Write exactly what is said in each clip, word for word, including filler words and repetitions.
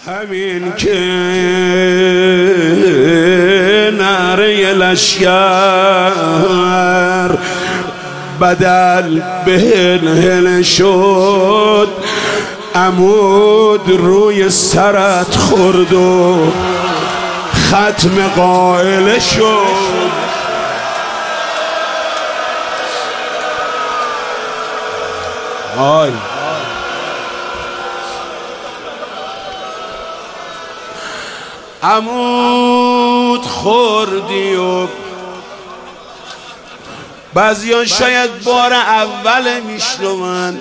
همین که نعره لشکر بدل به هل هل شد، عمود روی سرت خورد و ختم قائل شد. آی عمود خوردی و بعضیان شاید بار اول میشنون.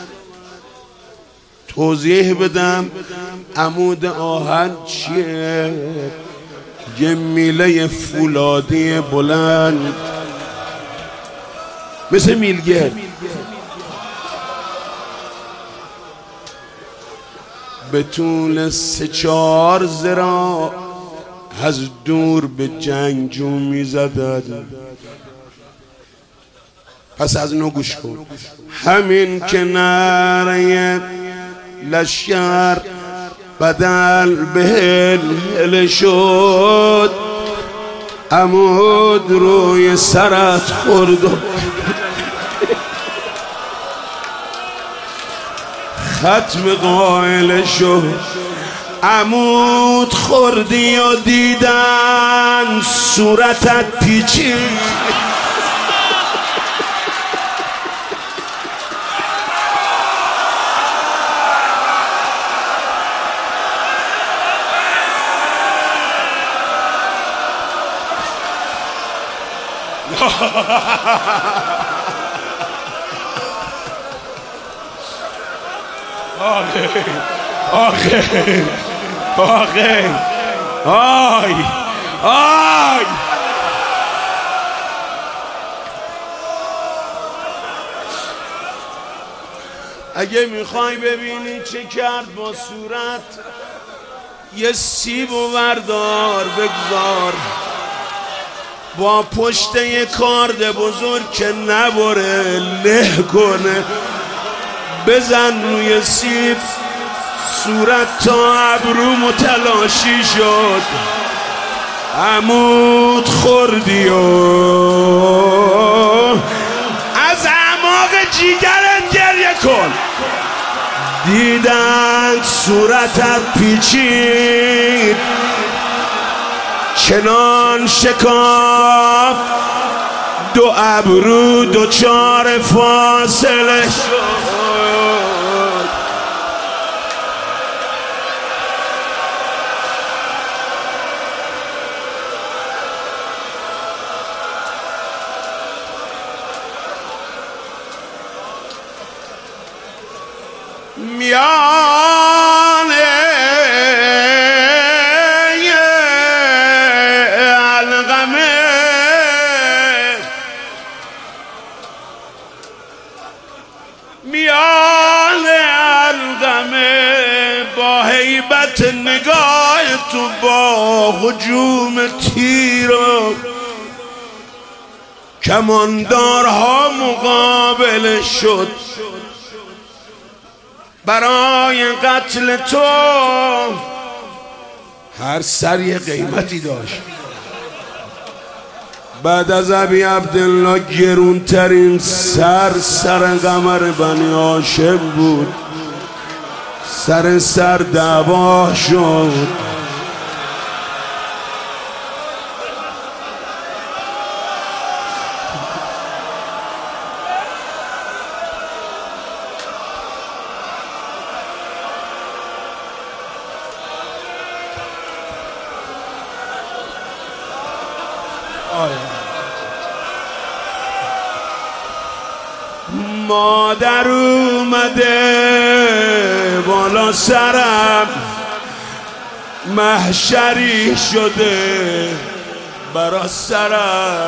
توضیح بدم عمود آهن چیه؟ یه میله فولادی بلند مثل میلگرد، به طول سه چهار ذراع از دور به جنگجو میزدد. پس از نو گوش کن. همین که نعره لشکر بدل به هل هل شد، عمود روی سرت خورد و ختم قائل شد. عمود خوردی و دیدن صورتت پیچید، آخه آخه آخه آی آی اگه میخوای ببینی چه کرد با صورت، یه سیب و بردار بگذار با پشت یه کارد بزرگ که نبره له کنه، بزن روی سیب، صورت تا ابرو متلاشی شد. عمود خوردی و از اعماق جیگرت گریه کن. دیدن صورتت پیچید، چنان شکاف دو ابرو دو چار فاصله شد. میان القمه میان القمه با هیبت نگاه تو، با هجوم تیر و کماندارها مقابل شد. برای قتل تو هر سر یه قیمتی داشت. بعد از ابی عبدالله گرونترین سر سر قمر بنی هاشم بود. سر سر دعوا شد. مادر اومده بالا سرم، محشری شده برا سرم.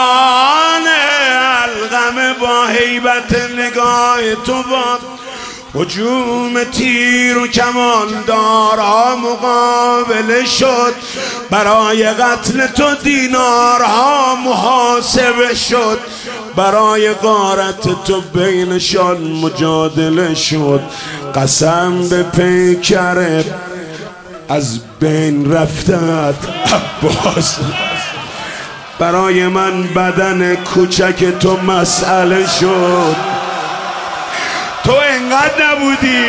میان القمه با هیبت نگاه تو، با هجوم تیر و کماندارها مقابله شد، برای قتل تو دینارها محاسبه شد، برای غارت تو بینشان مجادله شد. قسم به پیکر از بین رفتت عباس، برای من بدن کوچک تو مسئله شد. تو انقدر نبودی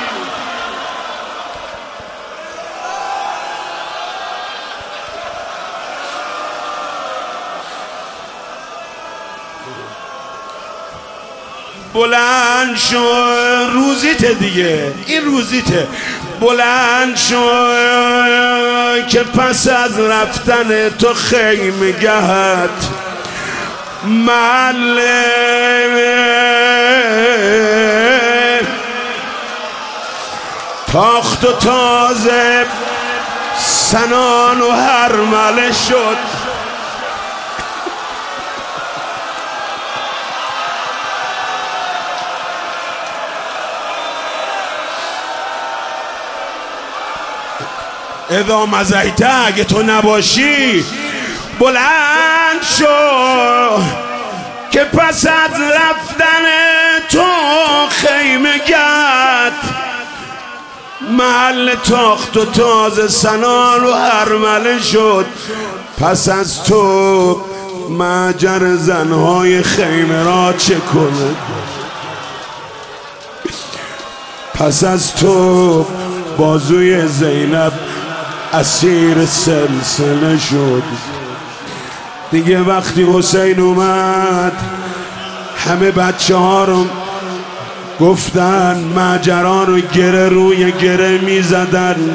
بلند شو، روزیته دیگه، این روزیته. بلند شو که پس از رفتن تو خیمگهت محل تاخت و تازه سنان و هرمله شد. اذا مزیته، اگه تو نباشی بلند شو که پس از رفتن تو خیمگت محل تاخت و تازه سنان و هرمله شد. پس از تو مجر زنهای خیمه را چه کنه؟ پس از تو بازوی زینب اسیر سلسله شد. دیگه وقتی حسین اومد همه بچه ها رو گفتن، مجران رو گره روی گره می زدن.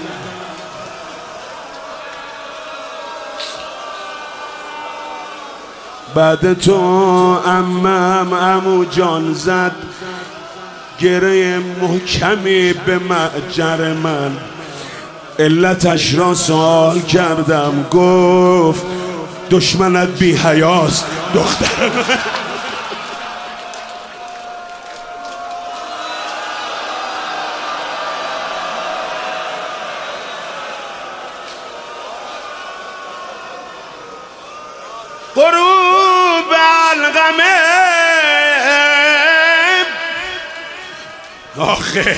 بعد تو عمم عمو جان زد گره محکمی به مجر من. علتش را سوال کردم، گفت دشمنت بی حیاست دختر من. غروب علقمه آخه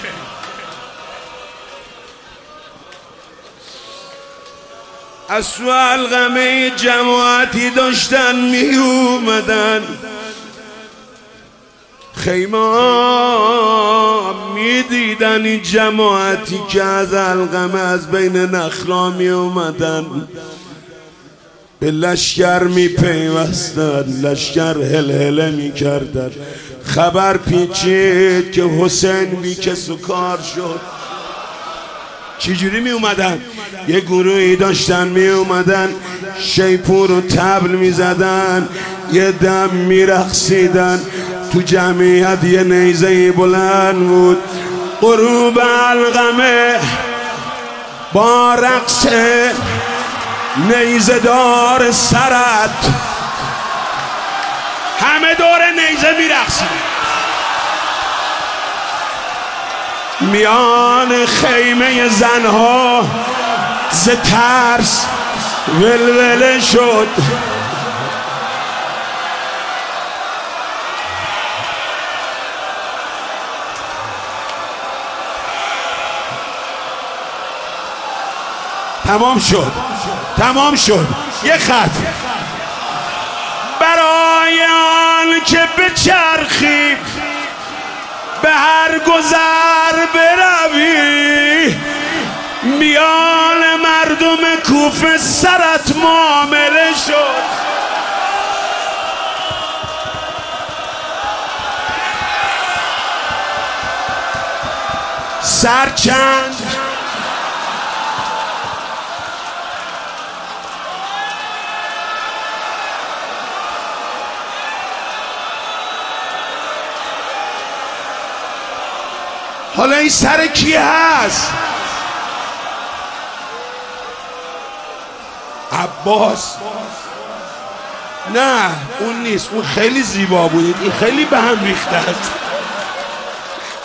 از تو علقمه جماعتی داشتن می اومدن، خیمه می دیدن این جماعتی که از علقمه از بین نخلا می اومدن، به لشکر می پیوستن، لشکر هلهله می کردن. خبر پیچید که حسین بی کس و کار شد. چجوری می اومدن؟ یه گروهی داشتن می اومدن شیپور و طبل می زدن، یه دم می رقصیدن. تو جمعیت یه نیزه بلند بود. غروب علقمه با رقص نیزه دار سرت، همه دور نیزه می رقصیدن. میان خیمه زنها ز ترس ولوله شد. تمام شد، تمام شد. یه خط برای آن که بچرخی به هر گذر بروی، میان مردم کوفه سرت معامله شد. سرچند حالا این سر کی هست؟ عباس؟ نه اون نیست، اون خیلی زیبا بود، این خیلی به هم ریخته است.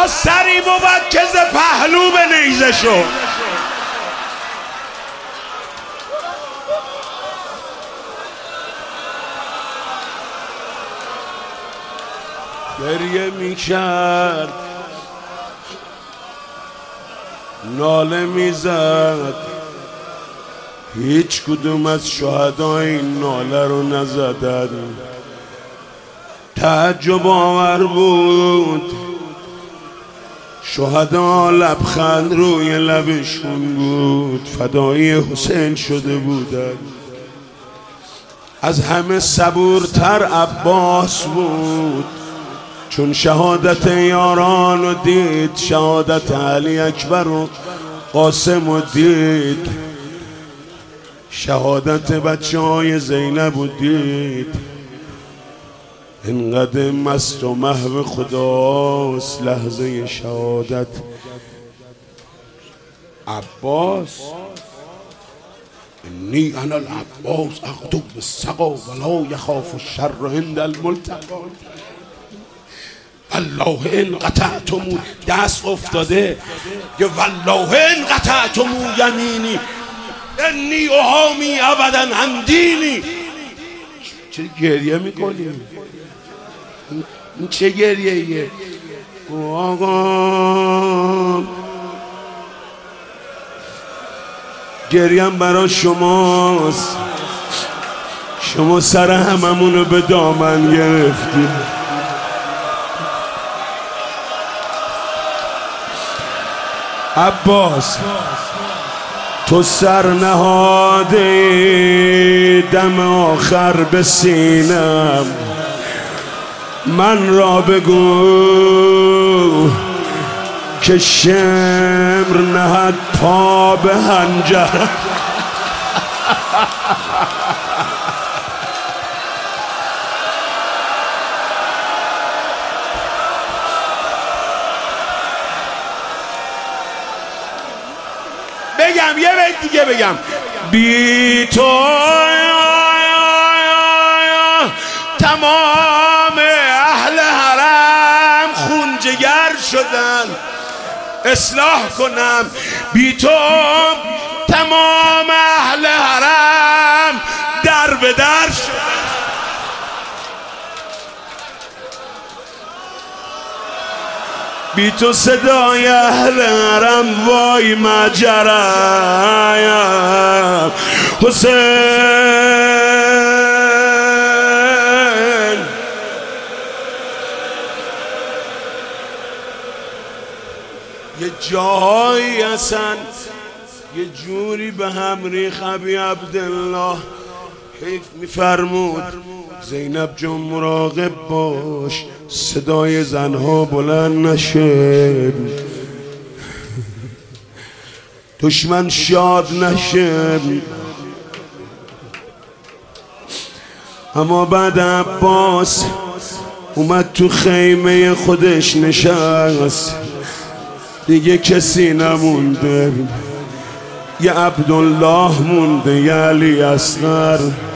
عباس سری بود که ز پهلو به نیزه شد. گریه میکرد، ناله میزد، هیچ کدوم از شهدا این ناله رو نزدن. تعجب آور بود، شهدا لبخند روی لبشون بود، فدایی حسین شده بودن. از همه صبورتر عباس بود، چون شهادت یاران رو دید، شهادت علی اکبر و قاسم رو دید، شهادت بچه های زینب رو دید. اینقدر مست و محو خداست لحظه شهادت. عباس انی انا العباس اغدو بالسقا ولا یخاف الشر عند الملتقا. والله ان قطعتمو، دست افتاده که والله ان قطعتمو یمینی انی احامی ابدا عن دینی. چه گریه میکنی؟ این چه گریه ایه؟ آقا گریم برای شماست، شما سر هممونو به دامن گرفتی. عباس تو سر نهاده دم آخر به سینم، من را بگو که شمر نهد پا به هنجر. بگم یه بیت دیگه بگم. بی تو تمام اهل حرم خون جگر شدن، اصلاح کنم. بی تو تمام اهل حرم در به در شدن. بی تو صدای اهل حرم وای مجرم. حسین یه جایی اصلا یه جوری به هم ریخ ابی عبدالله حیف میفرمود زینب جان مراقب باش صدای زنها بلند نشه، دشمن شاد نشه. اما بعد عباس اومد تو خیمه خودش نشست، دیگه کسی نمونده، یه عبدالله مونده، یه علی اصغر.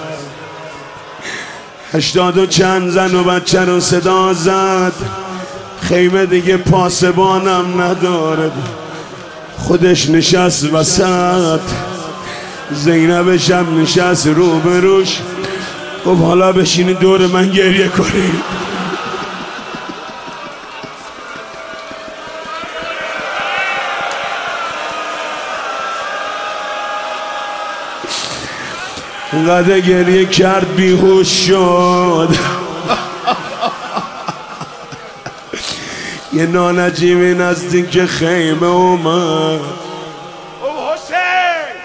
هشتاد و چند زن و بچه رو صدا زد، خیمه دیگه پاسبانم نداره، خودش نشست وسط، زینبش هم نشست روبروش. گفت حالا بشینی دور من گریه کنی. اینقدر گریه کرد بیهوش شد. یه نانجیمی نزدیک خیمه اومد. او حسین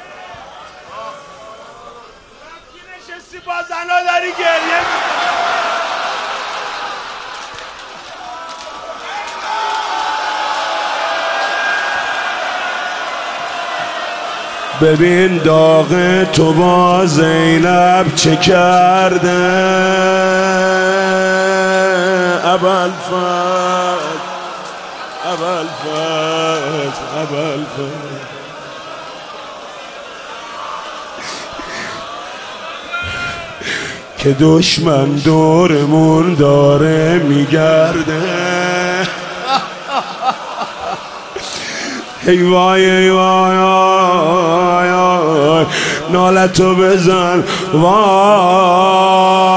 رفتی نشستی با زنا داری گریه ببین داغ تو با زینب چه کرده. ابوالفضل ابوالفضل ابوالفضل که دشمن دورمون داره میگرده. ای وای ای وای نالتو بزن وای